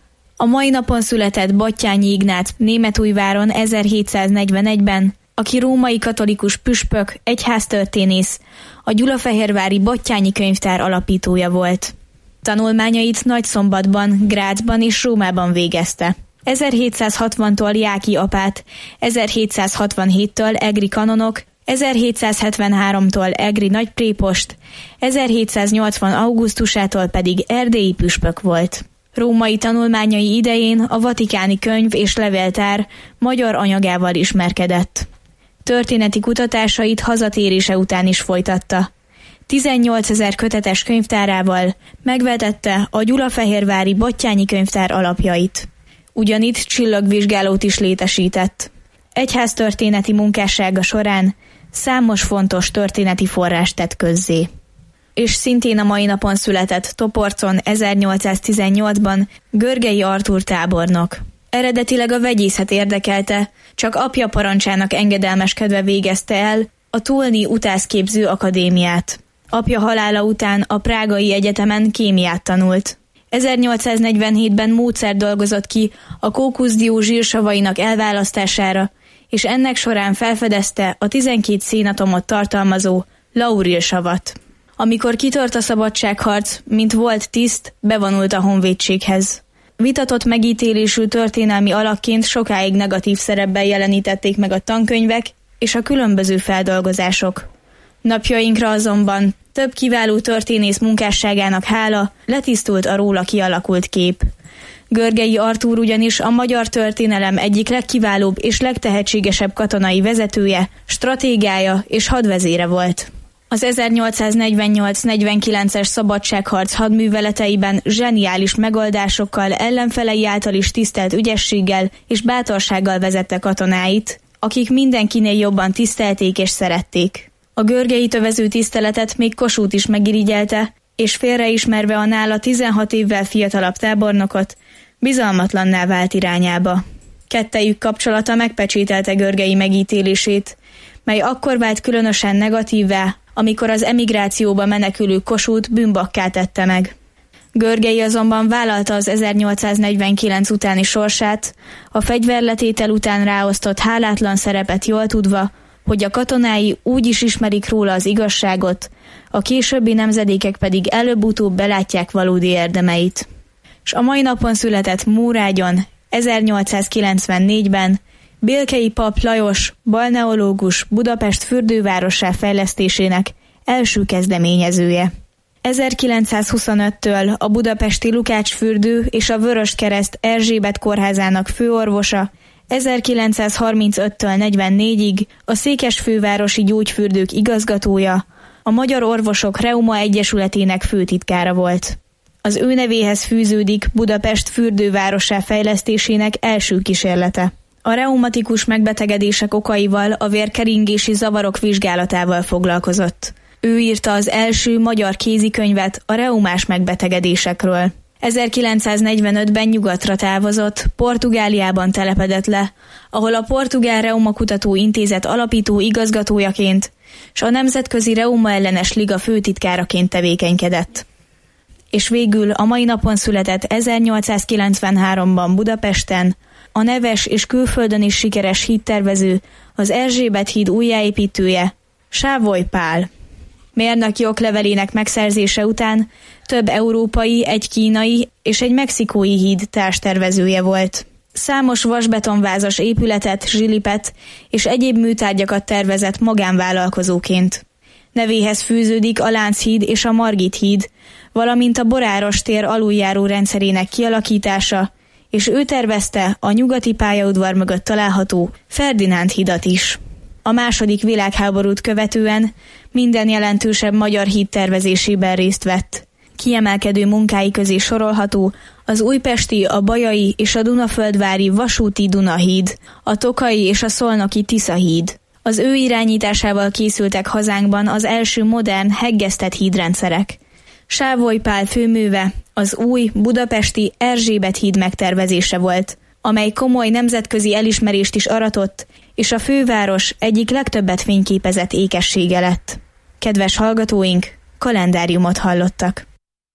A mai napon született Batthyány Ignác Németújváron ezerhétszáznegyvenegyben, aki római katolikus püspök, egyháztörténész, a gyulafehérvári Batthyányi Könyvtár alapítója volt. Tanulmányait Nagyszombatban, Grácsban és Rómában végezte. ezerhétszázhatvantól Jáki apát, ezerhétszázhatvanhéttől egri kanonok, ezerhétszázhetvenháromtól egri nagyprépost, ezerhétszáznyolcvan augusztusától pedig erdélyi püspök volt. Római tanulmányai idején a Vatikáni Könyv és Levéltár magyar anyagával ismerkedett. Történeti kutatásait hazatérése után is folytatta. tizennyolcezer kötetes könyvtárával megvetette a gyulafehérvári Batthyányi Könyvtár alapjait. Ugyanitt csillagvizsgálót is létesített. Egyháztörténeti munkássága során számos fontos történeti forrást tett közzé. És szintén a mai napon született Toporcon ezernyolcszáztizennyolcban Görgei Artúr tábornok. Eredetileg a vegyészet érdekelte, csak apja parancsának engedelmeskedve végezte el a Toulni Utászképző Akadémiát. Apja halála után a Prágai Egyetemen kémiát tanult. ezernyolcszáznegyvenhétben módszert dolgozott ki a kókuszdió zsírsavainak elválasztására, és ennek során felfedezte a tizenkét szénatomot tartalmazó laurilsavat. Amikor kitört a szabadságharc, mint volt tiszt, bevonult a honvédséghez. Vitatott megítélésű történelmi alakként sokáig negatív szerepben jelenítették meg a tankönyvek és a különböző feldolgozások. Napjainkra azonban több kiváló történész munkásságának hála letisztult a róla kialakult kép. Görgei Artúr ugyanis a magyar történelem egyik legkiválóbb és legtehetségesebb katonai vezetője, stratégája és hadvezére volt. Az ezernyolcszáznegyvennyolc-negyvenkilences szabadságharc hadműveleteiben zseniális megoldásokkal, ellenfelei által is tisztelt ügyességgel és bátorsággal vezette katonáit, akik mindenkinél jobban tisztelték és szerették. A görgei tövező tiszteletet még Kossuth is megirigyelte, és félreismerve a nála tizenhat évvel fiatalabb tábornokot, bizalmatlanná vált irányába. Kettejük kapcsolata megpecsételte Görgei megítélését, mely akkor vált különösen negatívvá, amikor az emigrációba menekülő Kossuth bűnbakká tette meg. Görgei azonban vállalta az ezernyolcszáznegyvenkilenc utáni sorsát, a fegyverletétel után ráosztott hálátlan szerepet jól tudva, hogy a katonái úgy is ismerik róla az igazságot, a későbbi nemzedékek pedig előbb-utóbb belátják valódi érdemeit. S a mai napon született Mórágyon, ezernyolcszázkilencvennégyben Bélkei Pap Lajos, balneológus, Budapest fürdővárossá fejlesztésének első kezdeményezője. ezerkilencszázhuszonöttől a budapesti Lukács fürdő és a Vöröskereszt Erzsébet kórházának főorvosa, ezerkilencszázharmincöttől negyvennégyig a Székesfővárosi Gyógyfürdők igazgatója, a Magyar Orvosok Reuma Egyesületének főtitkára volt. Az ő nevéhez fűződik Budapest fürdővárossá fejlesztésének első kísérlete. A reumatikus megbetegedések okaival, a vérkeringési zavarok vizsgálatával foglalkozott. Ő írta az első magyar kézikönyvet a reumás megbetegedésekről. ezerkilencszáznegyvenötben nyugatra távozott, Portugáliában telepedett le, ahol a Portugál Reumakutató Intézet alapító igazgatójaként s a Nemzetközi Reuma Ellenes Liga főtitkáraként tevékenykedett. És végül a mai napon született ezernyolcszázkilencvenháromban Budapesten a neves és külföldön is sikeres hídtervező, az Erzsébet híd újjáépítője, Sávoly Pál. Mérnöki oklevelének megszerzése után több európai, egy kínai és egy mexikói híd társtervezője volt. Számos vasbetonvázas épületet, zsilipet és egyéb műtárgyakat tervezett magánvállalkozóként. Nevéhez fűződik a Lánchíd és a Margit híd, valamint a Boráros tér aluljáró rendszerének kialakítása, és ő tervezte a nyugati pályaudvar mögött található Ferdinánd hidat is. A második világháborút követően minden jelentősebb magyar híd tervezésében részt vett. Kiemelkedő munkái közé sorolható az újpesti, a bajai és a Dunaföldvári vasúti Dunahíd, a tokai és a szolnoki Tiszahíd, Az ő irányításával készültek hazánkban az első modern, heggesztett hídrendszerek. Sávoly Pál főműve az új budapesti Erzsébet híd megtervezése volt, amely komoly nemzetközi elismerést is aratott, és a főváros egyik legtöbbet fényképezett ékessége lett. Kedves hallgatóink, kalendáriumot hallottak.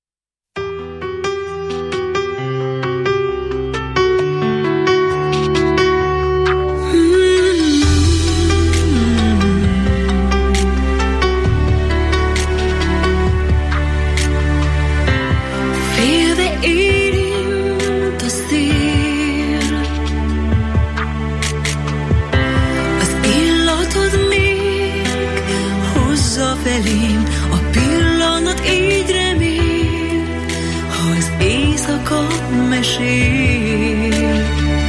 Felém a pillanat így remél, ha az éjszaka mesél.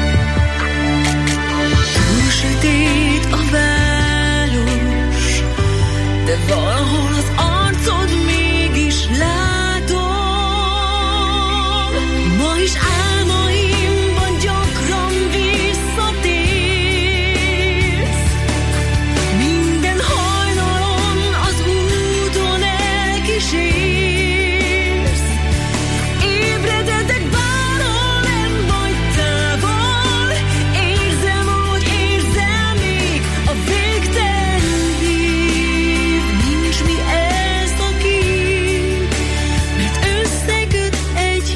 Túl sötét a város, de valahol az arcod mégis látom. Ma is álmaimban gyakran visszatérsz. Minden hajnalon az úton elkísérsz. Ébrededek bárhol, nem vagy távol. Érzem, hogy érzem még a végtelen hív. Nincs mi elszakít, mert összeköt egy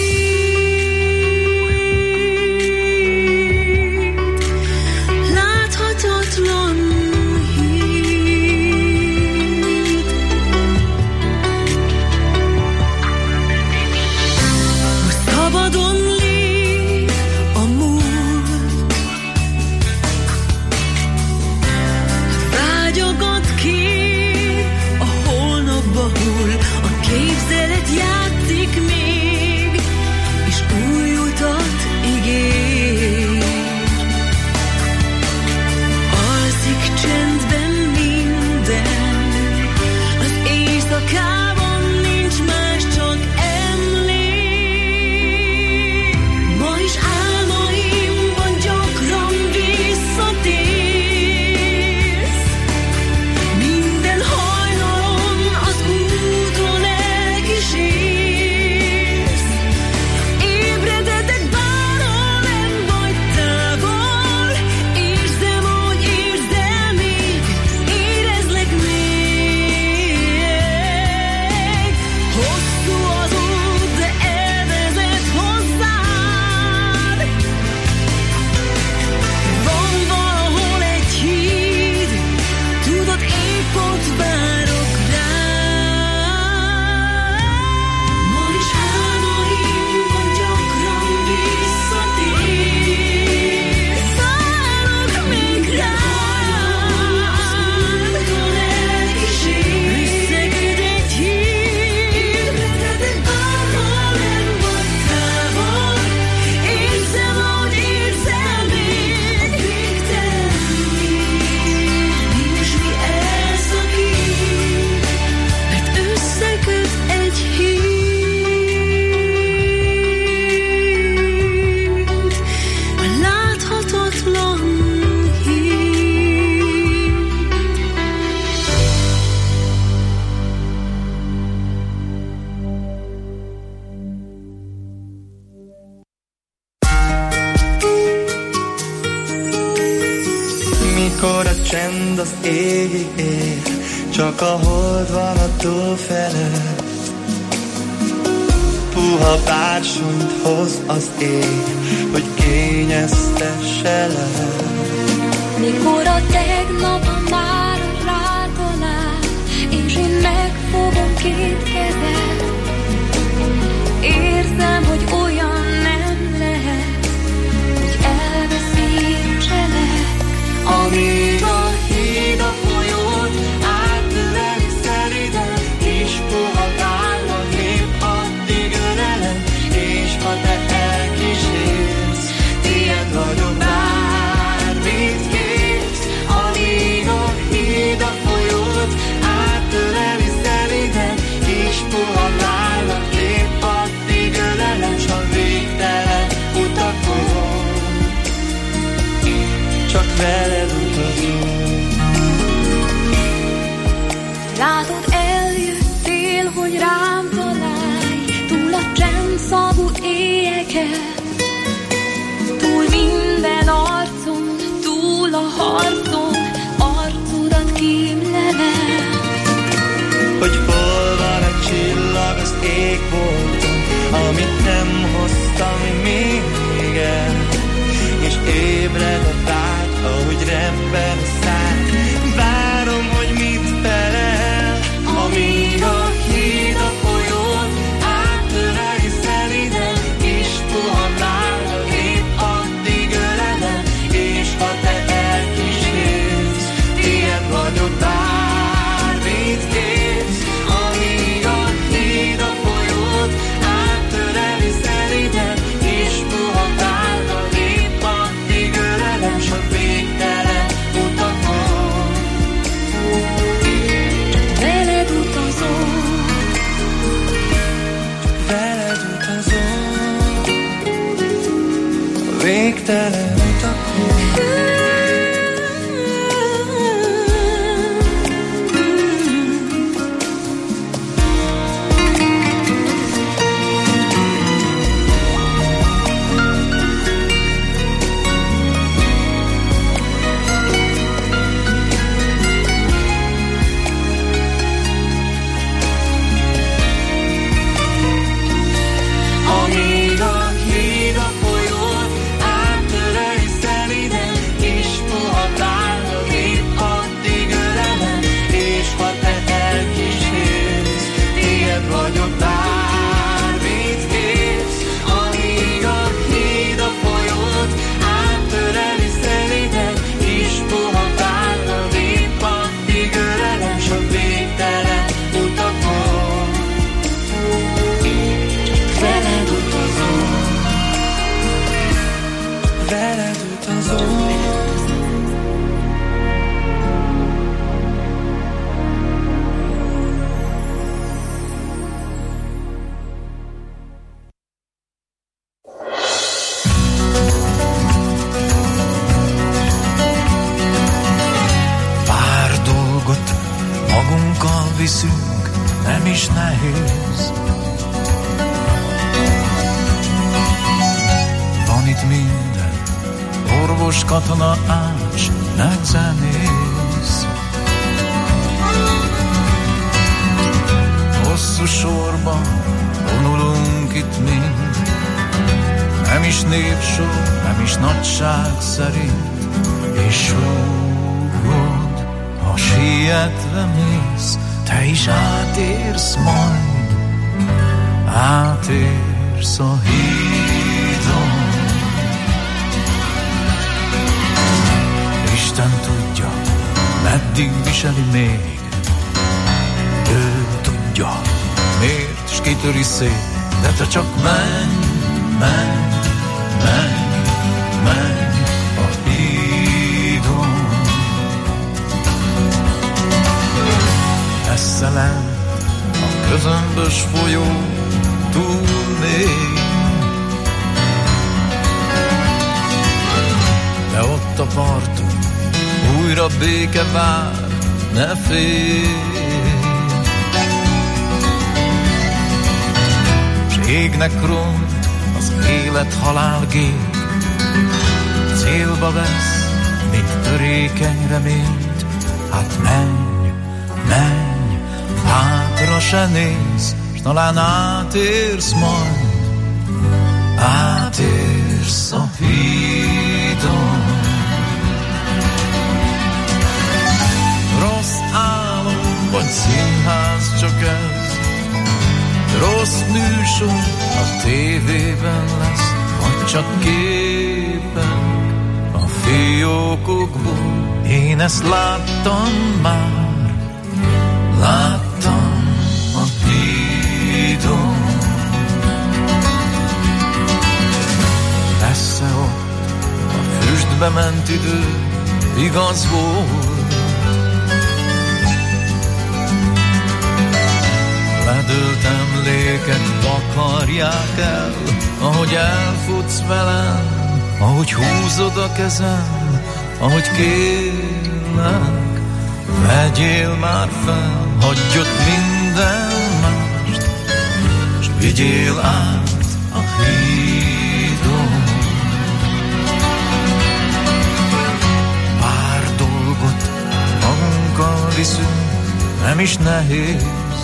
híd. Láthatatlan híd. Most szabadon lép a múlt. Vágyagat kér, a holnapba hull. A képzelet játszik még, és új utat ígér. Alszik csendben minden, az éjszakában nincs más, csak emlék. Ma is álmaimban gyakran visszatérsz. Minden hajnalon az úton elkísérsz. Ébrededek bárhol, nem vagy távol. Érzem, hogy érzem még, érezlek még. Hosszú az út, de elvezet hozzád. Van valahol egy híd, tudod, épp ott várok rád. Ma is álmaimban gyakran visszatérsz. Várok még rád. Úton elkísérsz. Összeköt egy híd. Ébrededek bárhol, nem vagy távol. Érzem, hogy érzem még. A végtelen híd. Nincs mi elszakít, mert összeköt egy híd. A láthatatlan híd. Mikor a csend az égig ér, csak a hold van a tó felett. Puha bársont hoz az ég, hogy kényeztesse le. Mikor a tegnap már rád áll, és én megfogom két kezed, érzem, hogy olyan nem lehet, hogy elveszítselek. Amíg a híd a folyót átöleli szeliden, és puha vállal épp addig ölelem, és ha te elkísérsz, tiéd vagyok, bármit kérsz. Amíg a híd a folyót átöleli szeliden, és puha vállal néked. Túl minden arcon, túl a harcon, arcodat kémlelem. Hogy hol van egy csillag az égbolton, amit nem hoztam még el, és ébred a vágy, ahogy rebben a szád. Várom, hogy mit felel, amíg a híd a folyón áttöreli szeliden, és puha láda épp addig ölelem, és ha te elkísérsz, tiéd vagyok, bármit kérsz. Amíg a híd a folyón áttöreli szeliden, és puha láda épp addig ölelem, s a végtelen utakon veled utazom, veled utazom, a végtelen utakon. Amíg a híd a folyón áttöreli szeliden, és puha láda épp addig ölelem, és ha te elkísérsz, tiéd vagyok, bármit kérsz. Amíg a híd a folyón áttöreli szeliden, és puha láda épp addig ölelem, s a végtelen utakon veled utazom, veled utazom. Pár dolgot magunkkal viszünk, nem is nehéz. Van itt minden, orvos, katona, ács, meg zenész. Hosszú sorban vonulunk itt mind, nem is népsor, nem is nagyság szerint. És rúgod, ha sietve mész, te is átérsz majd, átérsz a hídon. Isten tudja, meddig viseli még, ő tudja, miért, s kitöri szét, de te csak menj, menj, menj, menj a hídon. Messze lent a közömbös folyó túl mély, de ott a parton újra béke vár, ne félj. S égnek ront az élet-halál gép, célba vesz még törékeny reményt. Hát menj, menj, hátra se nézz, s talán átérsz majd, átérsz a hídon. Rossz álom vagy színház csak ez, rossz műsor a tévében lesz, vagy csak képek a fiókokból. Én ezt láttam már, láttam a hídon. Messze ott a füstbe ment idő, igaz volt. Ledőlt emlékek takarják el, ahogy elfutsz velem, ahogy húzod a kezem, ahogy kérlek, vegyél már fel, hagyj ott minden mást, s vigyél át a híd. viszünk, nem is nehéz.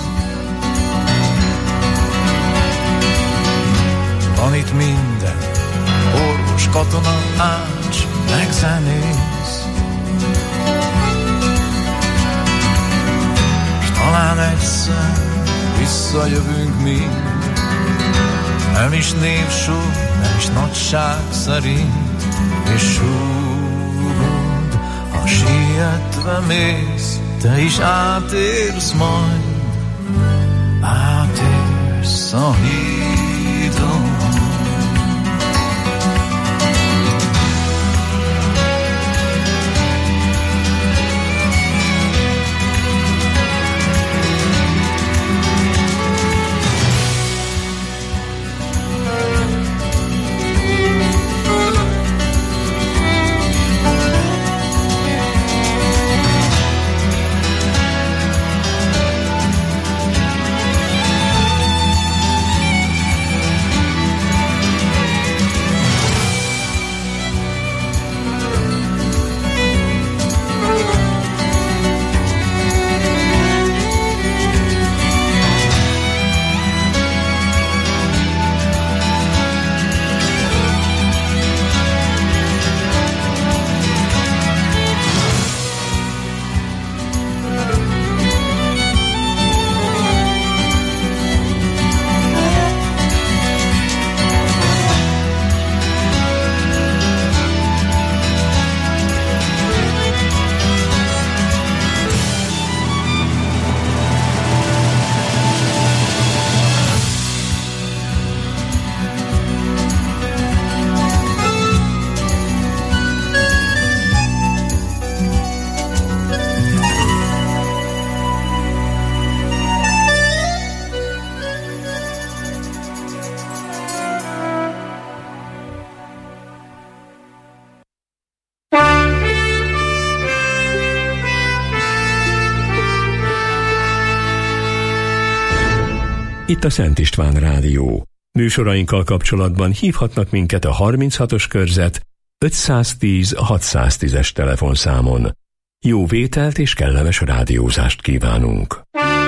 Van itt minden, orvos, katona, ács, meg zenész. S talán egyszer visszajövünk mi, nem is névsor, nem is nagyság szerint. És úgy, ha sietve mész, te is átérsz majd, átérsz a hídon. Itt a Szent István Rádió. Műsorainkkal kapcsolatban hívhatnak minket a harminchatos körzet ötszáztíz hatszáztízes telefonszámon. Jó vételt és kellemes rádiózást kívánunk!